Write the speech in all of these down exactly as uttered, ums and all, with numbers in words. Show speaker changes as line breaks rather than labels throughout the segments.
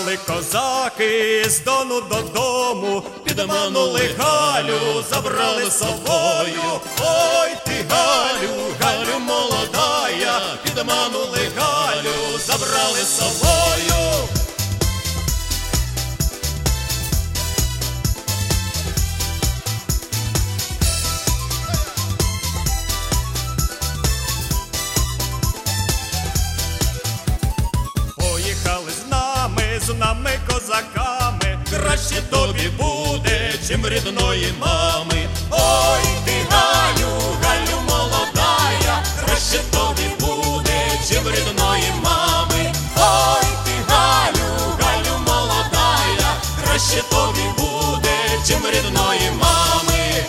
Прибігали козаки з Дону додому, підманули Галю, забрали з собою. Ой ти, Галю, Галю молодая, підманули Галю, забрали з собою. Поїхали з нами, з нами козаками, краще тобі буде, чим рідної мами. Ой ти, Галю, Галю молодая, краще тобі буде, чим рідної мами. Ой ти, Галю, Галю молодая, краще тобі буде, чим рідної мами.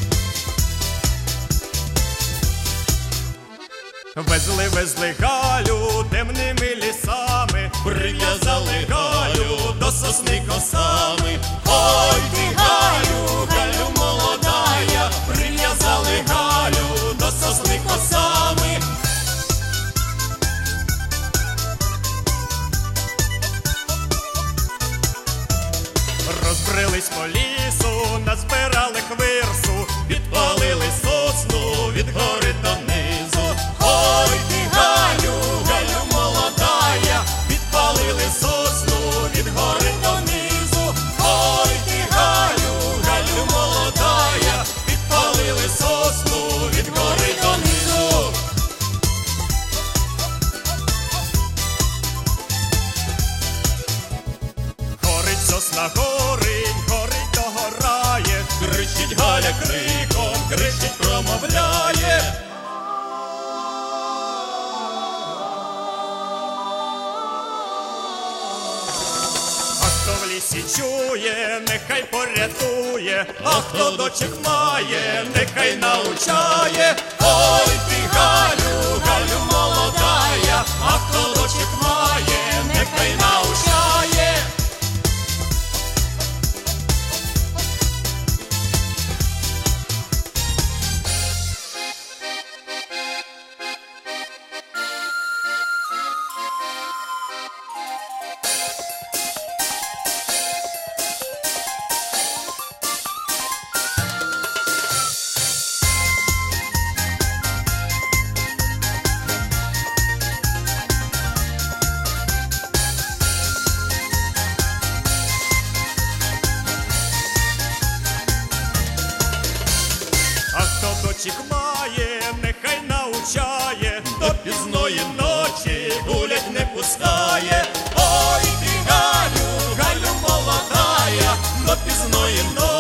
Везли, везли Галю темними лісами, прив'язали Галю до сосни косами. Ой ти, Галю, Галю молодая, прив'язали Галю до сосни косами. Розбрелись по лісу, назбирали хвирсу, підпалили сосну від гори донизу. Ой ти, Галю, Галю молодая, підпалили сосну від гори донизу. Ой ти, Галю, Галю молодая, підпалили сосну від гори донизу. Горить сосна, горить, горить догорає, кричить Галя криком, кричить, промовляє. А хто в лісі чує, нехай порятує, а хто дочек має, нехай научає. Ой ти, Галю, Галю молодая, а хто дочек має, нехай научає. Дочек має, нехай научає, до пізної ночі гулять не пускає. Ой ти, Галю, Галю молодая, до пізної ночі